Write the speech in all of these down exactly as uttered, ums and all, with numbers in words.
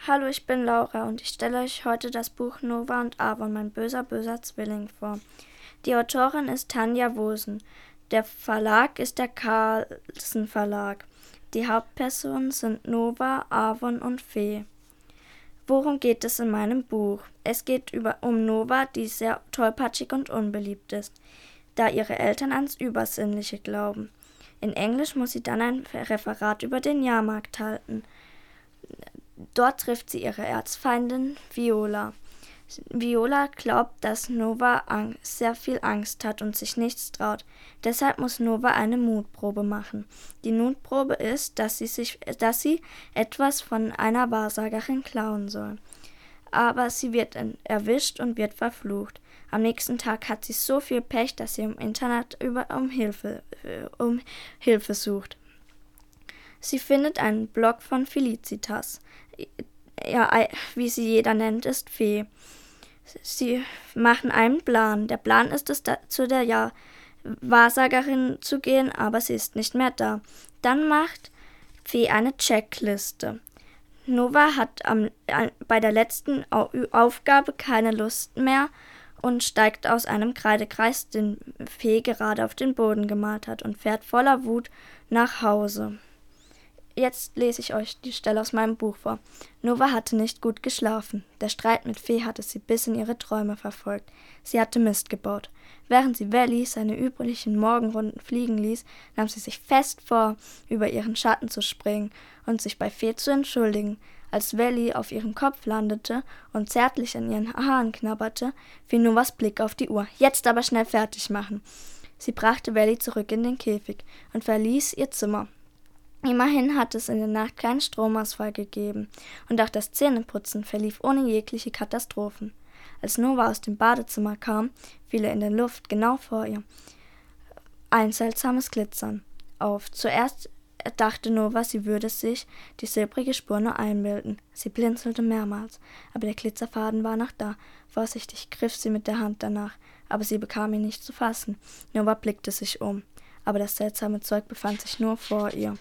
Hallo, ich bin Laura und ich stelle euch heute das Buch Nova und Avon, mein böser, böser Zwilling vor. Die Autorin ist Tanja Wosen. Der Verlag ist der Carlsen Verlag. Die Hauptpersonen sind Nova, Avon und Fee. Worum geht es in meinem Buch? Es geht über, um Nova, die sehr tollpatschig und unbeliebt ist, da ihre Eltern ans Übersinnliche glauben. In Englisch muss sie dann ein Referat über den Jahrmarkt halten. Dort trifft sie ihre Erzfeindin Viola. Viola glaubt, dass Nova sehr viel Angst hat und sich nichts traut. Deshalb muss Nova eine Mutprobe machen. Die Mutprobe ist, dass sie, sich, dass sie etwas von einer Wahrsagerin klauen soll. Aber sie wird erwischt und wird verflucht. Am nächsten Tag hat sie so viel Pech, dass sie im Internet über, um, Hilfe, um Hilfe sucht. Sie findet einen Blog von Felicitas. Ja, wie sie jeder nennt, ist Fee. Sie machen einen Plan. Der Plan ist es, da, zu der ja, Wahrsagerin zu gehen, aber sie ist nicht mehr da. Dann macht Fee eine Checkliste. Nova hat am, äh, bei der letzten Au- Aufgabe keine Lust mehr und steigt aus einem Kreidekreis, den Fee gerade auf den Boden gemalt hat, und fährt voller Wut nach Hause. Jetzt lese ich euch die Stelle aus meinem Buch vor. Nova hatte nicht gut geschlafen. Der Streit mit Fee hatte sie bis in ihre Träume verfolgt. Sie hatte Mist gebaut. Während sie Valley seine üblichen Morgenrunden fliegen ließ, nahm sie sich fest vor, über ihren Schatten zu springen und sich bei Fee zu entschuldigen. Als Valley auf ihrem Kopf landete und zärtlich an ihren Haaren knabberte, fiel Novas Blick auf die Uhr. Jetzt aber schnell fertig machen. Sie brachte Valley zurück in den Käfig und verließ ihr Zimmer. Immerhin hat es in der Nacht keinen Stromausfall gegeben und auch das Zähneputzen verlief ohne jegliche Katastrophen. Als Nova aus dem Badezimmer kam, fiel in der Luft genau vor ihr ein seltsames Glitzern auf. Zuerst dachte Nova, sie würde sich die silbrige Spur nur einbilden. Sie blinzelte mehrmals, aber der Glitzerfaden war noch da. Vorsichtig griff sie mit der Hand danach, aber sie bekam ihn nicht zu fassen. Nova blickte sich um, aber das seltsame Zeug befand sich nur vor ihr.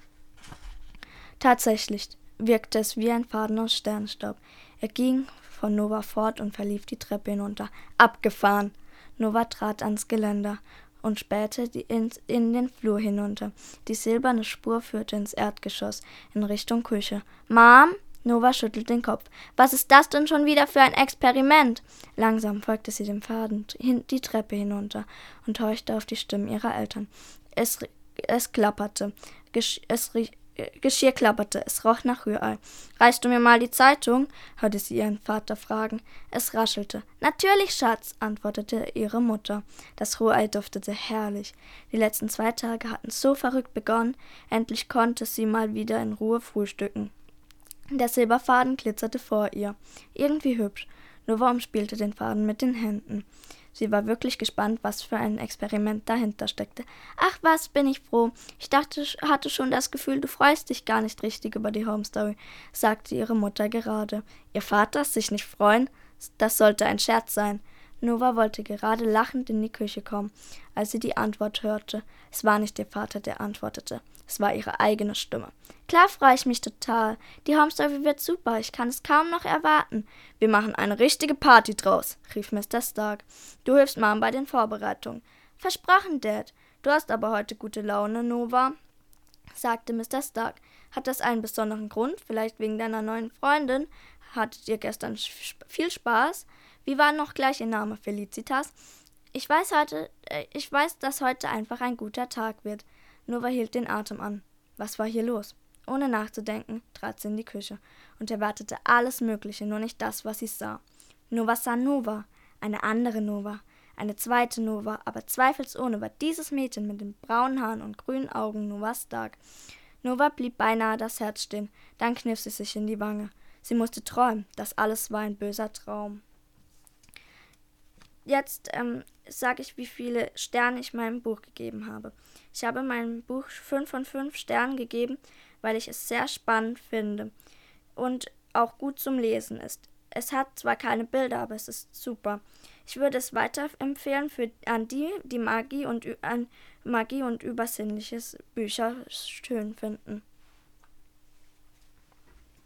Tatsächlich wirkte es wie ein Faden aus Sternstaub. Er ging von Nova fort und verlief die Treppe hinunter. Abgefahren! Nova trat ans Geländer und spähte in, in den Flur hinunter. Die silberne Spur führte ins Erdgeschoss, in Richtung Küche. »Mom?« Nova schüttelte den Kopf. »Was ist das denn schon wieder für ein Experiment?« Langsam folgte sie dem Faden die Treppe hinunter und horchte auf die Stimmen ihrer Eltern. Es, es klapperte. Gesch, es riech, Geschirr klapperte, es roch nach Rührei. »Reichst du mir mal die Zeitung?« hörte sie ihren Vater fragen. Es raschelte. »Natürlich, Schatz«, antwortete ihre Mutter. Das Rührei duftete herrlich. Die letzten zwei Tage hatten so verrückt begonnen, endlich konnte sie mal wieder in Ruhe frühstücken. Der Silberfaden glitzerte vor ihr. Irgendwie hübsch. Nova umspielte den Faden mit den Händen. Sie war wirklich gespannt, was für ein Experiment dahinter steckte. »Ach was, bin ich froh. Ich dachte, hatte schon das Gefühl, du freust dich gar nicht richtig über die Home Story«, sagte ihre Mutter gerade. Ihr Vater sich nicht freuen? Das sollte ein Scherz sein. Nova wollte gerade lachend in die Küche kommen, als sie die Antwort hörte. Es war nicht ihr Vater, der antwortete. Es war ihre eigene Stimme. »Klar freue ich mich total. Die Home Story wird super. Ich kann es kaum noch erwarten. Wir machen eine richtige Party draus«, rief Mister Stark. »Du hilfst Mom bei den Vorbereitungen.« »Versprochen, Dad. Du hast aber heute gute Laune, Nova«, sagte Mister Stark. »Hat das einen besonderen Grund? Vielleicht wegen deiner neuen Freundin? Hattet ihr gestern viel Spaß? Wie war noch gleich ihr Name, Felicitas?« Ich weiß heute, äh, ich weiß, dass heute einfach ein guter Tag wird.« Nova hielt den Atem an. Was war hier los? Ohne nachzudenken trat sie in die Küche und erwartete alles Mögliche, nur nicht das, was sie sah. Nova sah Nova, eine andere Nova, eine zweite Nova, aber zweifelsohne war dieses Mädchen mit den braunen Haaren und grünen Augen Nova Stark. Nova blieb beinahe das Herz stehen, dann kniff sie sich in die Wange. Sie musste träumen, das alles war ein böser Traum. Jetzt ähm, sage ich, wie viele Sterne ich meinem Buch gegeben habe. Ich habe meinem Buch fünf von fünf Sternen gegeben, weil ich es sehr spannend finde und auch gut zum Lesen ist. Es hat zwar keine Bilder, aber es ist super. Ich würde es weiterempfehlen für an die, die Magie und, an Magie und übersinnliches Bücher schön finden.